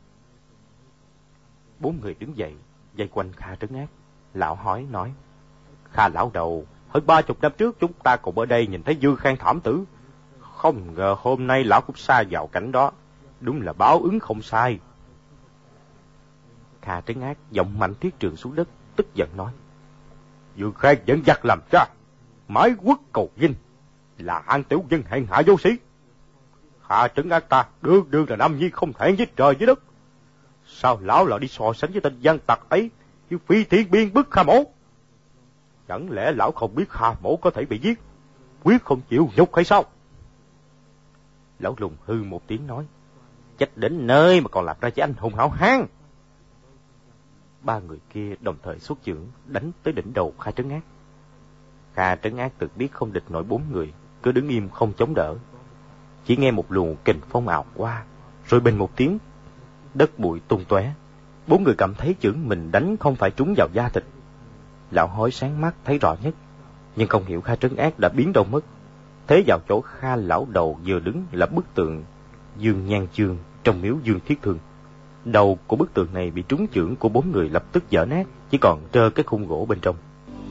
4 người đứng dậy vây quanh Kha Trấn Ác. Lão hói nói, Kha lão đầu, hơn 30 năm trước chúng ta cùng ở đây nhìn thấy Dư Khang thảm tử, không ngờ hôm nay lão cũng sa vào cảnh đó, đúng là báo ứng không sai. Kha Trấn Ác giọng mạnh thiết trường xuống đất, tức giận nói, Dư Khang dẫn dắt làm cha, mãi quốc cầu vinh, là an tiểu dân hèn hạ vô sĩ. Kha Trấn Ác ta đương là nam nhi không thể với trời với đất. Sao lão lại đi so sánh với tên gian tặc ấy như Phi Thiên biên bức Kha mổ? Chẳng lẽ lão không biết Kha mổ có thể bị giết, quyết không chịu nhục hay sao? Lão Lùng hư một tiếng nói, chết đến nơi mà còn làm ra cho anh hùng hảo hán. 3 người kia đồng thời xuất chưởng đánh tới đỉnh đầu Kha Trấn Ác. Kha Trấn Ác tự biết không địch nổi 4 người, cứ đứng im không chống đỡ. Chỉ nghe một luồng kình phong ào qua, rồi bình một tiếng, đất bụi tung tóe. 4 người cảm thấy chưởng mình đánh không phải trúng vào da thịt. Lão hói sáng mắt thấy rõ nhất, nhưng không hiểu Kha Trấn Ác đã biến đâu mất. Thế vào chỗ Kha lão đầu vừa đứng là bức tượng Dương Nhan Chương trong miếu Dương Thiết Thương. Đầu của bức tượng này bị trúng chưởng của 4 người lập tức vỡ nát, chỉ còn trơ cái khung gỗ bên trong.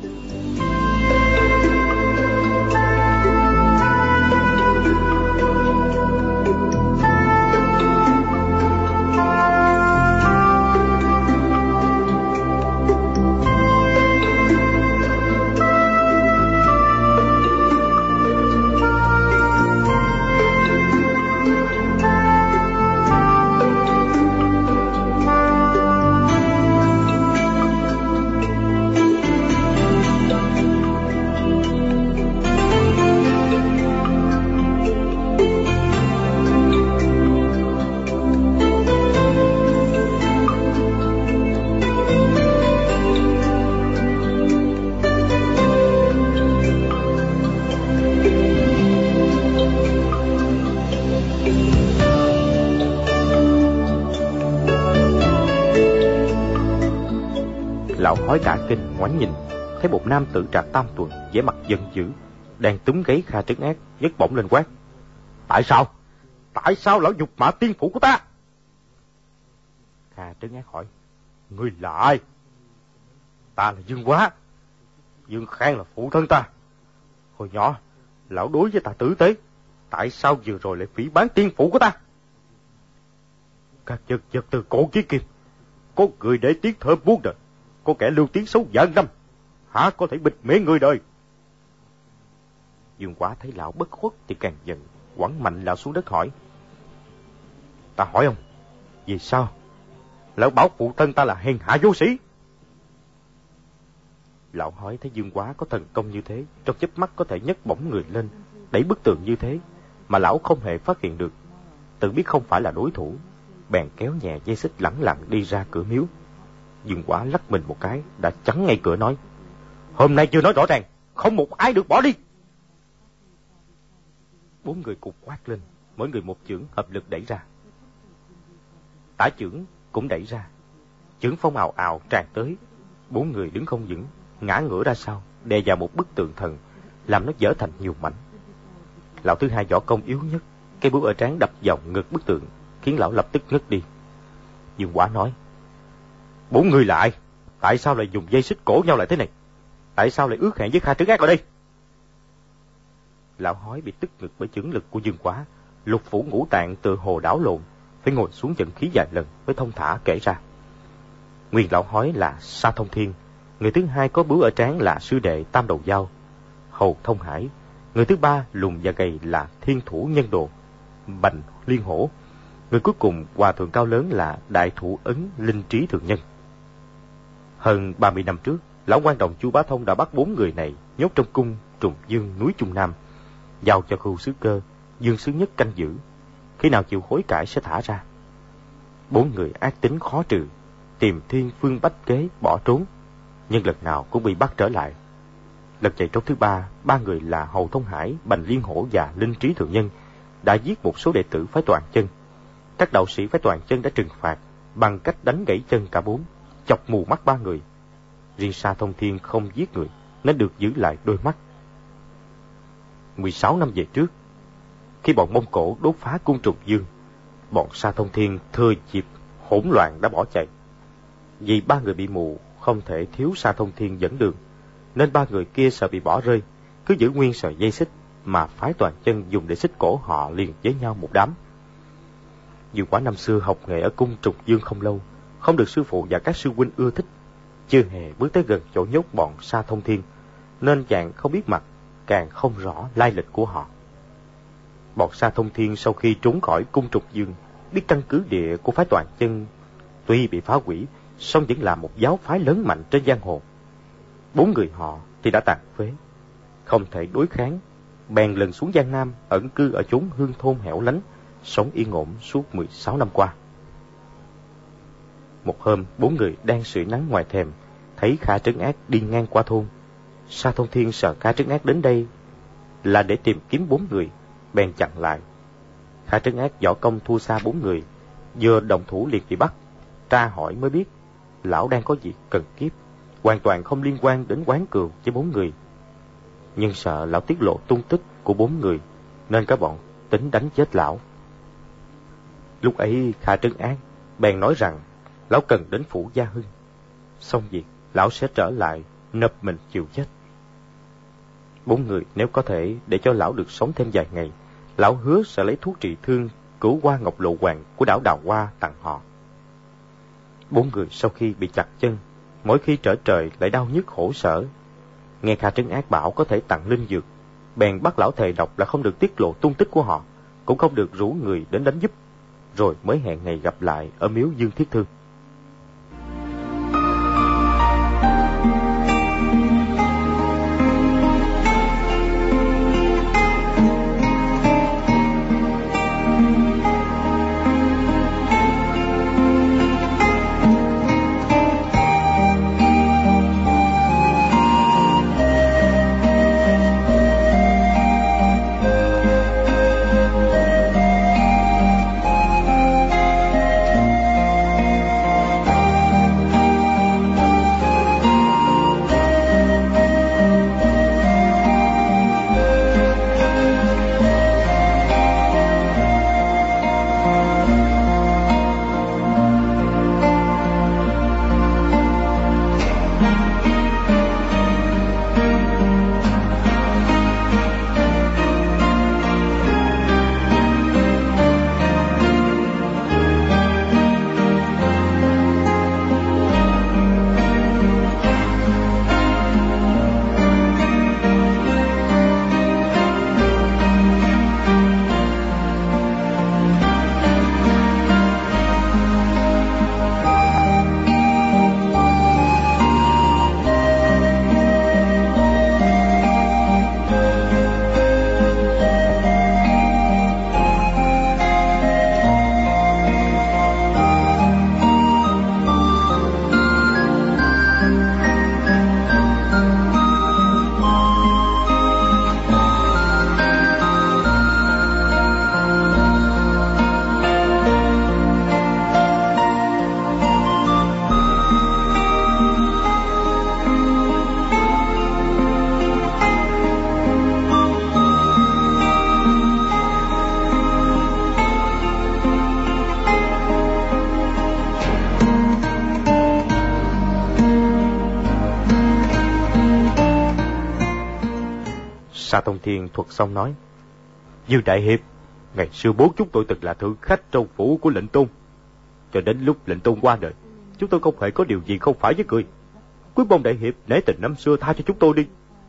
Lão hói cả kinh ngoảnh nhìn, thấy một nam tử trạc tam tuần, vẻ mặt giận dữ, đang túm gáy Kha Trấn Ác, nhấc bổng lên quát, tại sao lão nhục mạ tiên phụ của ta? Kha Trấn Ác hỏi, ngươi là ai? Ta là Dương Quá, Dương Khang là phụ thân ta. Hồi nhỏ lão đối với ta tử tế, Tại sao vừa rồi lại phỉ báng tiên phụ của ta? Các vật vật từ cổ chí kim, có người để tiếng thơm muôn đời, có kẻ lưu tiếng xấu vạn năm, há có thể bịt miệng người đời? Dương Quá thấy lão bất khuất thì càng giận, quẳng mạnh lão xuống đất hỏi: Ta hỏi ông, vì sao lão bảo phụ thân ta là hèn hạ vô sĩ? Lão hỏi thấy Dương Quá có thần công như thế, trong chớp mắt có thể nhấc bổng người lên, đẩy bức tường như thế, mà lão không hề phát hiện được, tự biết không phải là đối thủ, bèn kéo nhẹ dây xích lẳng lặng đi ra cửa miếu. Dương Quá lắc mình một cái, đã chắn ngay cửa nói: Hôm nay chưa nói rõ ràng, không một ai được bỏ đi. 4 người cùng quát lên, mỗi người một chưởng hợp lực đẩy ra. Tả chưởng cũng đẩy ra, chưởng phong ào ào tràn tới. 4 người đứng không vững, ngã ngửa ra sau, đè vào một bức tượng thần, làm nó vỡ thành nhiều mảnh. Lão thứ hai võ công yếu nhất, cây búa ở trán đập vào ngực bức tượng, khiến lão lập tức ngất đi. Dương Quá nói: 4 người là ai? Tại sao lại dùng dây xích cổ nhau lại thế này? Tại sao lại ước hẹn với Kha Trấn Ác ở đây? Lão hói bị tức ngực bởi chưởng lực của Dương Quá, lục phủ ngũ tạng tựa hồ đảo lộn, phải ngồi xuống vận khí vài lần mới thông thả kể ra. Nguyên lão hói là Sa Thông Thiên, người thứ hai có bướu ở trán là sư đệ Tam Đầu Dao, Hầu Thông Hải, người thứ ba lùn và gầy là Thiên Thủ Nhân Đồ, Bành Liên Hổ, người cuối cùng hòa thượng cao lớn là Đại Thủ Ấn Linh Trí Thượng Nhân. Hơn 30 năm trước, lão quan đồng Chu Bá Thông đã bắt 4 người này nhốt trong cung Trùng Dương núi Trung Nam, giao cho Khu Sứ Cơ, Dương Sứ Nhất canh giữ, khi nào chịu hối cải sẽ thả ra. 4 người ác tính khó trừ, tìm thiên phương bách kế bỏ trốn, nhưng lần nào cũng bị bắt trở lại. Lần chạy trốn thứ 3, 3 người là Hầu Thông Hải, Bành Liên Hổ và Linh Trí Thượng Nhân đã giết một số đệ tử phái Toàn Chân. Các đạo sĩ phái Toàn Chân đã trừng phạt bằng cách đánh gãy chân cả 4, chọc mù mắt 3 người. Riêng Sa Thông Thiên không giết người nên được giữ lại đôi mắt. 16 năm về trước, khi bọn Mông Cổ đốt phá cung Trùng Dương, bọn Sa Thông Thiên thừa dịp hỗn loạn đã bỏ chạy. Vì 3 người bị mù, không thể thiếu Sa Thông Thiên dẫn đường, nên 3 người kia sợ bị bỏ rơi, cứ giữ nguyên sợi dây xích mà phái Toàn Chân dùng để xích cổ họ liền với nhau một đám. Dương Quá năm xưa học nghề ở cung Trùng Dương không lâu, không được sư phụ và các sư huynh ưa thích, chưa hề bước tới gần chỗ nhốt bọn Sa Thông Thiên, nên chàng không biết mặt, càng không rõ lai lịch của họ. Bọn Sa Thông Thiên sau khi trốn khỏi cung Trùng Dương, biết căn cứ địa của phái Toàn Chân tuy bị phá hủy, song vẫn là một giáo phái lớn mạnh trên giang hồ. 4 người họ thì đã tàn phế, không thể đối kháng, bèn lần xuống Giang Nam ẩn cư ở chốn hương thôn hẻo lánh, sống yên ổn suốt 16 năm qua. Một hôm, 4 người đang sưởi nắng ngoài thềm, thấy Kha Trấn Ác đi ngang qua thôn. Sa Thông Thiên sợ Kha Trấn Ác đến đây là để tìm kiếm 4 người, bèn chặn lại. Kha Trấn Ác võ công thua xa 4 người, vừa động thủ liền bị bắt. Tra hỏi mới biết, lão đang có việc cần kiếp, hoàn toàn không liên quan đến quán cừu với 4 người. Nhưng sợ lão tiết lộ tung tích của 4 người, nên cả bọn tính đánh chết lão. Lúc ấy Kha Trấn Ác bèn nói rằng lão cần đến phủ Gia Hưng, xong việc lão sẽ trở lại nộp mình chịu chết. 4 người nếu có thể để cho lão được sống thêm vài ngày, lão hứa sẽ lấy thuốc trị thương cửu hoa ngọc lộ hoàng của đảo Đào Hoa tặng họ. 4 người sau khi bị chặt chân, mỗi khi trở trời lại đau nhức khổ sở. Nghe Kha Trấn Ác bảo có thể tặng linh dược, bèn bắt lão thề độc là không được tiết lộ tung tích của họ, cũng không được rủ người đến đánh giúp, rồi mới hẹn ngày gặp lại ở miếu Dương Thiết Thư. Sa Thông Thiên thuật xong nói: Dương đại hiệp, ngày xưa bố chúng tôi từng là thượng khách trong phủ của lệnh tôn. Cho đến lúc lệnh tôn qua đời, chúng tôi không hề có điều gì không phải với người. Quý mong đại hiệp nể tình năm xưa tha cho chúng tôi đi.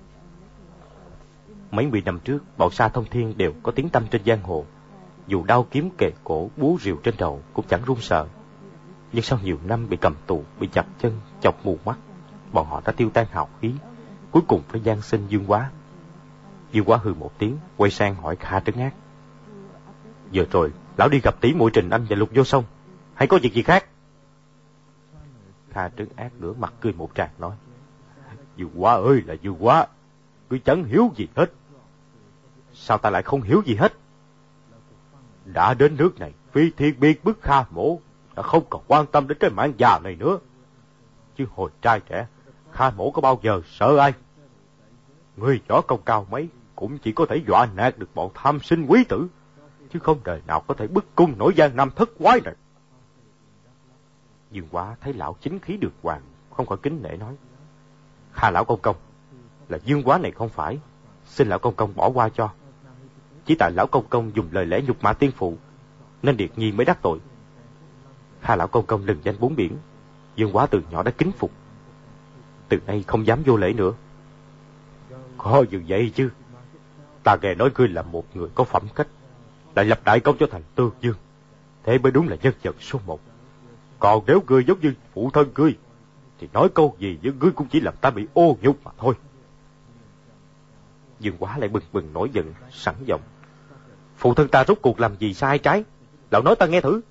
Mấy mươi năm trước, bọn Sa Thông Thiên đều có tiếng tăm trên giang hồ. Dù đao kiếm kề cổ, búa rìu trên đầu cũng chẳng run sợ. Nhưng sau nhiều năm bị cầm tù, bị chặt chân, chọc mù mắt, bọn họ đã tiêu tan hào khí, cuối cùng phải gian sinh Dương Quá. Dương Quá hừ một tiếng, quay sang hỏi Kha Trấn Ác: Giờ rồi, lão đi gặp tỷ muội Trình Anh và Lục Vô Song, hay có việc gì khác? Kha Trấn Ác nửa mặt cười một tràng nói: Dương Quá ơi là Dương Quá, ngươi chẳng hiểu gì hết. Sao ta lại không hiểu gì hết? Đã đến nước này, Phi Thiên biết bức Kha Mỗ đã không còn quan tâm đến cái mạng già này nữa. Chứ hồi trai trẻ, Kha Mỗ có bao giờ sợ ai? Người võ công cao mấy cũng chỉ có thể dọa nạt được bọn tham sinh quý tử, chứ không đời nào có thể bức cung nổi Giang Nam thất quái này. Dương Quá thấy lão chính khí được hoàng, không khỏi kính nể nói: Kha lão công công, là Dương Quá này không phải, xin lão công công bỏ qua cho. Chỉ tại lão công công dùng lời lẽ nhục mạ tiên phụ, nên Điệt Nhi mới đắc tội. Kha lão công công lừng danh bốn biển, Dương Quá từ nhỏ đã kính phục, từ nay không dám vô lễ nữa. Có như vậy chứ, ta nghe nói ngươi là một người có phẩm cách, lại lập đại công cho thành Tương Dương, thế mới đúng là nhân vật số một. Còn nếu ngươi giống như phụ thân ngươi, thì nói câu gì với ngươi cũng chỉ làm ta bị ô nhục mà thôi. Dương Quá lại bừng bừng nổi giận, sẵn giọng: Phụ thân ta rốt cuộc làm gì sai trái, lão nói ta nghe thử.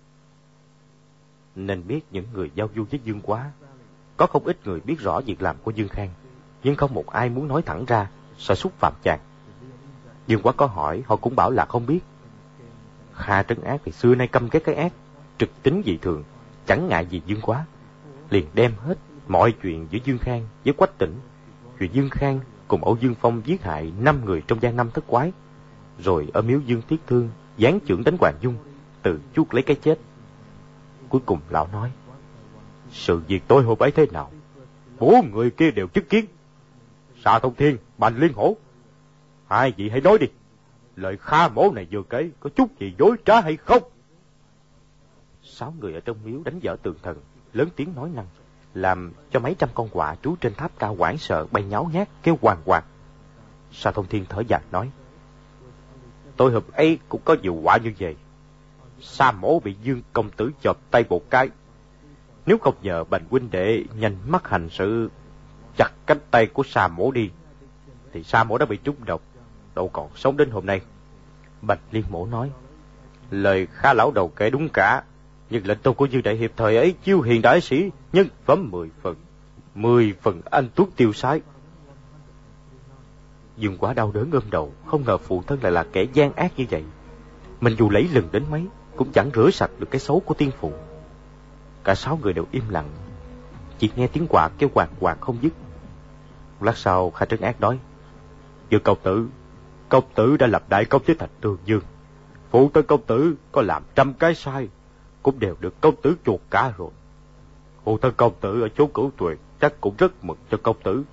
Nên biết những người giao du với Dương Quá, có không ít người biết rõ việc làm của Dương Khang, nhưng không một ai muốn nói thẳng ra, sợ xúc phạm chàng. Dương Quá có hỏi, họ cũng bảo là không biết. Kha Trấn Ác thì xưa nay căm ghét cái ác, trực tính dị thường, chẳng ngại gì Dương Quá, liền đem hết mọi chuyện giữa Dương Khang với Quách Tỉnh, chuyện Dương Khang cùng Âu Dương Phong giết hại 5 người trong Giang Nam thất quái, rồi ở miếu Dương Thiết Thương giáng chưởng đánh Hoàng Dung, tự chuốc lấy cái chết. Cuối cùng lão nói: Sự việc tối hôm ấy thế nào, 4 người kia đều chứng kiến. Sa Thông Thiên, Bành Liên Hổ, hai vị hãy nói đi, lời Kha Mỗ này vừa kể có chút gì dối trá hay không? 6 người ở trong miếu đánh vỡ tường thần, lớn tiếng nói năng, làm cho mấy trăm con quạ trú trên tháp cao hoảng sợ bay nháo nhác kêu hoàng hoàng. Sa Thông Thiên thở dài nói: Tối hôm ấy cũng có nhiều quả như vậy. Sa Mỗ bị Dương công tử chộp tay một cái, nếu không nhờ Bành huynh đệ nhanh mắt hành sự chặt cánh tay của Sa Mỗ đi, thì Sa Mỗ đã bị trúng độc, đâu còn sống đến hôm nay. Bành Liên Mỗ nói: Lời Kha lão đầu kể đúng cả, nhưng lệnh tôn của Dương đại hiệp thời ấy chiêu hiền đại sĩ, nhân phẩm 10 phần anh tuốt tiêu sái. Dương Quá đau đớn ôm đầu, không ngờ phụ thân lại là kẻ gian ác như vậy. Mình dù lấy lừng đến mấy cũng chẳng rửa sạch được cái xấu của tiên phụ. Cả 6 người đều im lặng, chỉ nghe tiếng quạ kêu hoàng hoàng không dứt. Lát sau Kha Trấn Ác nói: Dương công tử đã lập đại công với thành Tương Dương, phụ thân công tử có làm 100 cái sai cũng đều được công tử chuộc cả rồi. Phụ thân công tử ở chốn Cửu Tuyền chắc cũng rất mừng cho công tử.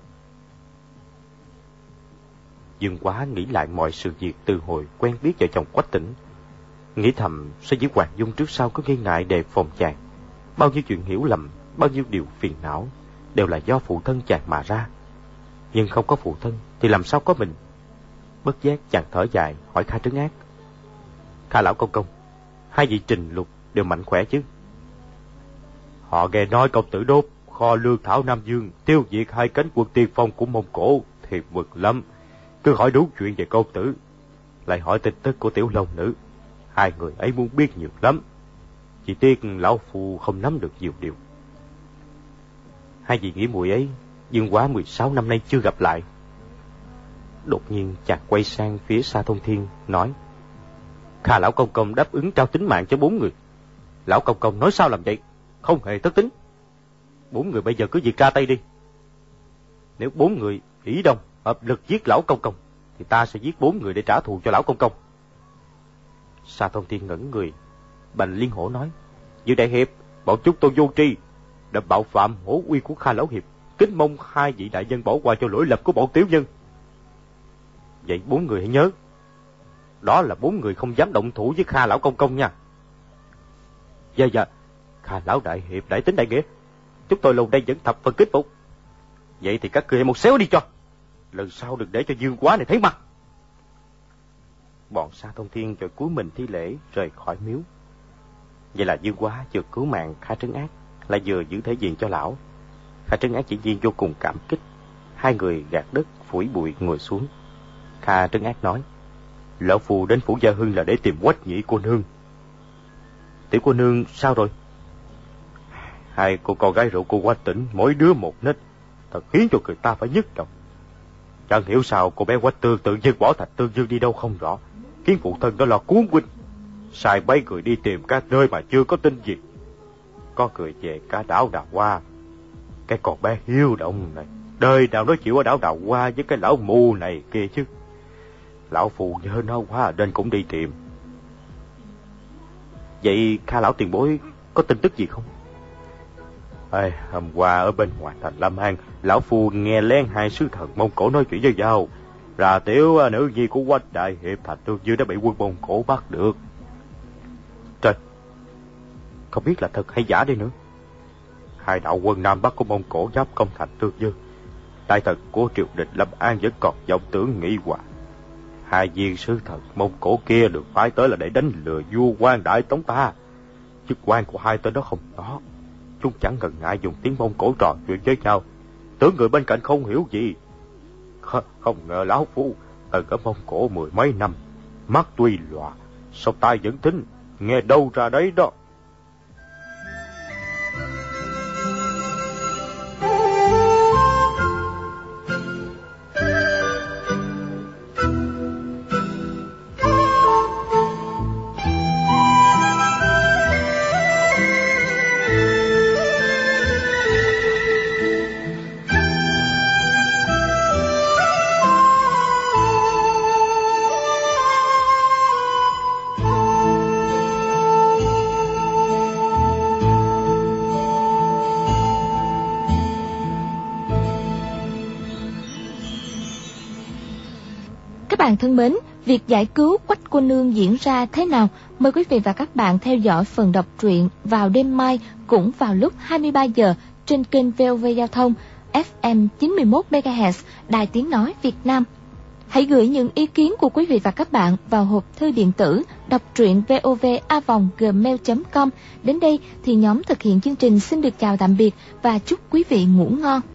Dương Quá nghĩ lại mọi sự việc từ hồi quen biết vợ chồng Quách Tỉnh, nghĩ thầm so với Hoàng Dung trước sau có nghi ngại đề phòng chàng, bao nhiêu chuyện hiểu lầm, bao nhiêu điều phiền não đều là do phụ thân chàng mà ra. Nhưng không có phụ thân thì làm sao có mình. Bất giác chàng thở dài hỏi Kha Trấn Ác: Kha lão công công, hai vị Trình Lục đều mạnh khỏe chứ? Họ nghe nói công tử đốt kho lương thảo Nam Dương, tiêu diệt 2 cánh quân tiên phong của Mông Cổ thì mừng lắm. Cứ hỏi đúng chuyện về công tử, lại hỏi tin tức của Tiểu Long Nữ, 2 người ấy muốn biết nhiều lắm. Chỉ tiếc lão phu không nắm được nhiều điều. Hai vị nghĩ muội ấy Dương Quá 16 năm nay chưa gặp lại. Đột nhiên chàng quay sang phía Sa Thông Thiên nói: Kha lão công công đáp ứng trao tính mạng cho 4 người. Lão công công nói sao làm vậy, không hề thất tính. 4 người bây giờ cứ việc ra tay đi. Nếu 4 người ỷ đồng hợp lực giết lão công công, thì ta sẽ giết 4 người để trả thù cho lão công công. Sa Thông Thiên ngẩn người. Bành Liên Hổ nói: Dương đại hiệp, bọn chúng tôi vô tri, đã bạo phạm hổ uy của Kha lão hiệp, kính mong hai vị đại nhân bỏ qua cho lỗi lầm của bọn tiểu nhân. Vậy 4 người hãy nhớ, đó là 4 người không dám động thủ với Kha lão công công nha. Dạ, Kha lão đại hiệp đại tính đại nghĩa, chúng tôi lâu nay vẫn thập phần kính phục. Vậy thì các ngươi hãy một xéo đi cho, lần sau đừng để cho Dương Quá này thấy mặt. Bọn Sa Thông Thiên rồi cúi mình thi lễ rời khỏi miếu. Vậy là Dương Quá vừa cứu mạng Kha Trấn Ác, lại vừa giữ thể diện cho lão. Kha Trấn Ác chỉ nhiên vô cùng cảm kích. Hai người gạt đất phủi bụi ngồi xuống. Kha Trấn Ác nói: Lão Phu đến phủ Gia Hưng là để tìm Quách Nhĩ cô nương. Tiểu cô nương sao rồi? Hai cô con gái rượu cô Quách Tỉnh mỗi đứa một nết, thật khiến cho người ta phải nhức đầu. Chẳng hiểu sao cô bé Quách Tương tự nhiên bỏ Thạch Tương Dương đi đâu không rõ, khiến phụ thân đó lo cuốn quýnh, sai mấy người đi tìm các nơi mà chưa có tin gì. Có người về cả đảo Đào Hoa. Cái con bé hiếu động này, đời nào nó chịu ở đảo Đào Hoa với cái lão mù này kia chứ. Lão Phù nhớ nó quá nên cũng đi tìm. Vậy Kha lão tiền bối có tin tức gì không? Hôm qua ở bên ngoài thành Lâm An, lão Phu nghe lén hai sứ thần Mông Cổ nói chuyện với nhau, là tiểu nữ nhi của Quách đại hiệp Thạch Tương Dương đã bị quân Mông Cổ bắt được. Trời, không biết là thật hay giả đi nữa. Hai đạo quân Nam Bắc của Mông Cổ giáp công Thạch Tương Dương, đại thần của triều đình Lâm An vẫn còn vọng tưởng nghĩ hoài. Hai viên sứ thần Mông Cổ kia được phái tới là để đánh lừa vua Quan Đại Tống ta. Chức quan của hai tên đó không rõ, chúng chẳng ngần ngại dùng tiếng Mông Cổ trò chuyện với nhau, tưởng người bên cạnh không hiểu gì. Không ngờ lão Phu ở Mông Cổ 10 mấy năm, mắt tuy lòa, sao tai vẫn thính, nghe đâu ra đấy đó. Các bạn thân mến, việc giải cứu Quách cô nương diễn ra thế nào? Mời quý vị và các bạn theo dõi phần đọc truyện vào đêm mai cũng vào lúc 23 giờ trên kênh VOV Giao thông FM 91 MHz Đài Tiếng nói Việt Nam. Hãy gửi những ý kiến của quý vị và các bạn vào hộp thư điện tử đọc truyện vova@gmail.com. Đến đây thì nhóm thực hiện chương trình xin được chào tạm biệt và chúc quý vị ngủ ngon.